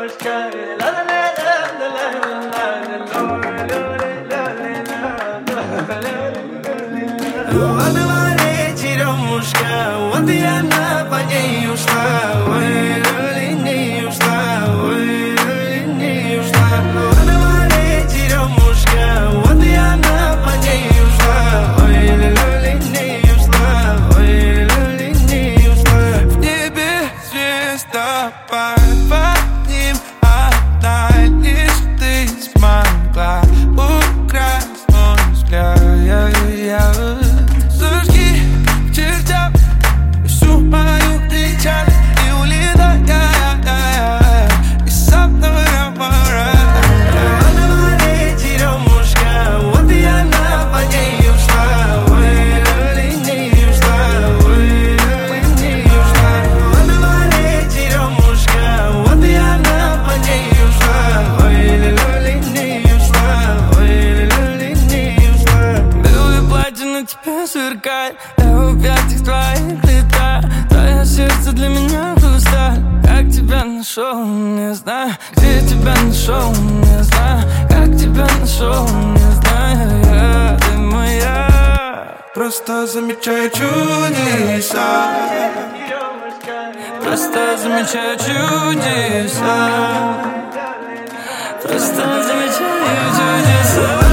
Вода черемушка, вот и она по ней ушла. Ой, не ушла, ой, не ушла. Вода черемушка, вот и она по ней ушла. Ой, не ушла, ой, не ушла. В небе звездопад, под ним одна лишь ты смогла украсть мой взгляд. Зажги к чертям всю мою печаль и улетай из самого моря. Она черемушка, вот и она по ней ушла. Ой, не ушла, ой, не ушла. Она черемушка, вот и она по ней ушла. Ой, не ушла, ой, не ушла. Белое платье на тебе сверкает, я в объятиях твоих летаю. Твое сердце для меня хрусталь. Как тебя нашел, не знаю. Где тебя нашел, не знаю. Как тебя нашел, не знаю. Ты моя. Просто замечаю чудеса. Просто замечаю чудеса. Просто замечаю чудеса.